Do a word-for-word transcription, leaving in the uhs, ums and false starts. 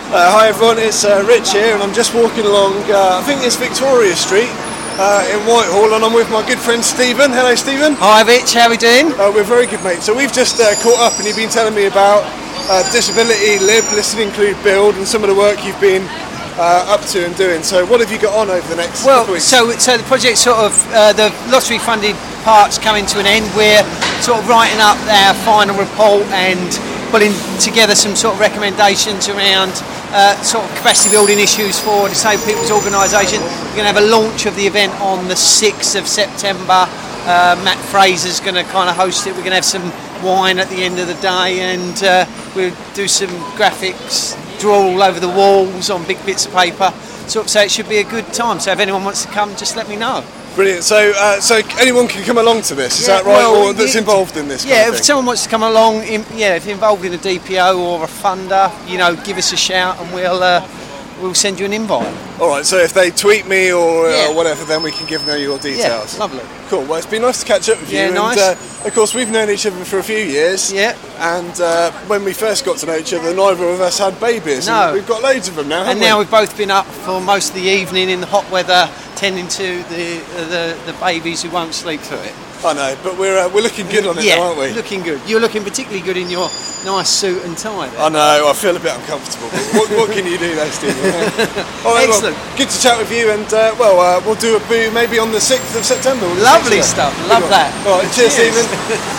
Uh, hi everyone, it's uh, Rich here, and I'm just walking along, uh, I think it's Victoria Street uh, in Whitehall, and I'm with my good friend Stephen. Hello Stephen. Hi Rich, how are we doing? Uh, we're very good, mate. So we've just uh, caught up, and you've been telling me about uh, Disability Lib, Listen Include Build, and some of the work you've been uh, up to and doing. So what have you got on over the next well, couple of weeks? So, so the project sort of, uh, the lottery funded part's coming to an end. We're sort of writing up our final report and putting together some sort of recommendations around uh, sort of capacity building issues for the Disabled People's Organisation. We're going to have a launch of the event on the sixth of September. Uh, Matt Fraser's going to kind of host it. We're going to have some wine at the end of the day, and uh, we'll do some graphics, draw all over the walls on big bits of paper. So, so it should be a good time. So if anyone wants to come, just let me know. Brilliant. So, uh, so anyone can come along to this, is yeah, that right? well, or that's you, involved in this? Yeah, kind of if thing? someone wants to come along, in, yeah, if you're involved in a D P O or a funder, you know, give us a shout and we'll uh, we'll send you an invite. All right. So if they tweet me or Yeah. uh, whatever, then we can give them your details. Yeah, lovely. Cool. Well, it's been nice to catch up with Yeah, you. nice. And, uh, of course, we've known each other for a few years. Yeah. And uh, when we first got to know each other, neither of us had babies. No. And we've got loads of them now, haven't And we? now we've both been up for most of the evening in the hot weather, tending to the uh, the, the babies who won't sleep through it. I know, but we're uh, we're looking good on it yeah, now, aren't we? looking good. You're looking particularly good in your nice suit and tie there. I know, I feel a bit uncomfortable. But what, what can you do though, Stephen? All right, Excellent. Well, good to chat with you, and uh, well, uh, we'll do a boo maybe on the sixth of September. Lovely stuff. Love that. All right, cheers, Cheers. Stephen.